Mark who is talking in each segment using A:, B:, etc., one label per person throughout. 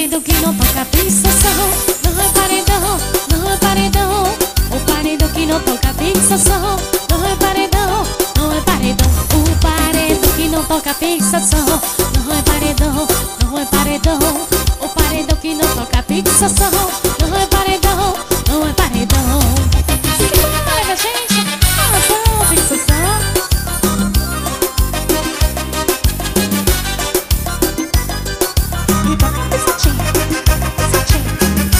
A: paredão que não toca fixação. Não é paredão, não é paredão. O paredão que não toca fixação. Não é paredão, não é paredão. O paredão que não toca fixação. Não é paredão, não é paredão. O paredão que não toca fixação. Não é paredão, não é paredão. Olha, gente, paredão, fixação. E toca pisatinha, pisatinha.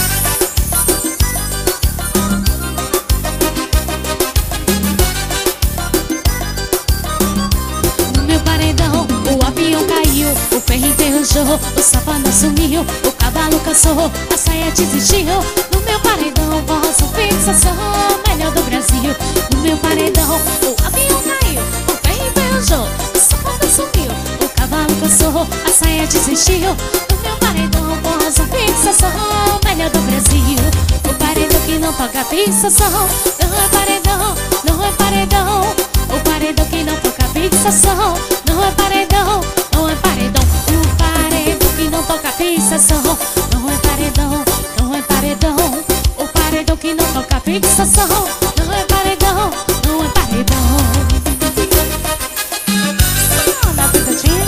A: No meu paredão, o avião caiu, o ferro enferrujou, o safado sumiu, o cavalo cansou, a saia desistiu. No meu paredão, voz fixação, melhor do Brasil. No meu paredão, o avião caiu, o ferro enferrujou, o safado sumiu, o cavalo cansou, a saia desistiu. No meu paredão, voz fixação, melhor do Brasil. O paredão que não toca fixação. Não é paredão, não é paredão. O paredão que não toca fixação. Não é paredão, não é paredão. O paredão que não toca fixação. Não é paredão, não é paredão. O paredão que não toca fixação. Não é paredão, não é paredão. Só na pisadinha.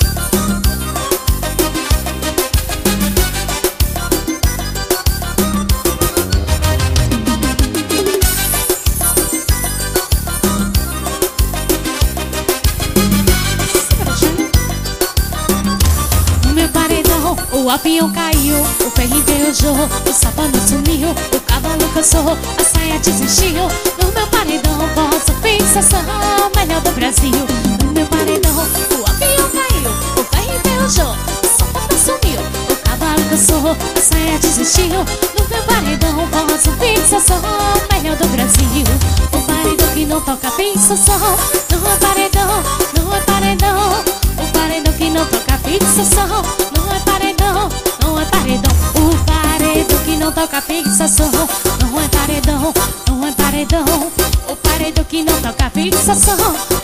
A: O avião caiu, o ferro enferrujou, o safado sumiu, o cavalo cansou, a saia desistiu. No meu paredão, voz fixação, melhor do Brasil. No meu paredão, o avião caiu, o ferro enferrujou, o safado sumiu, o cavalo cansou, a saia desistiu. No meu paredão, voz fixação, melhor do Brasil. O paredão que não toca fixação. Não é paredão, não é paredão. O paredão que não toca fixação. Não é paredão, não é paredão. O paredão que não toca fixação. Não é paredão, não é paredão. O paredão que não toca fixação.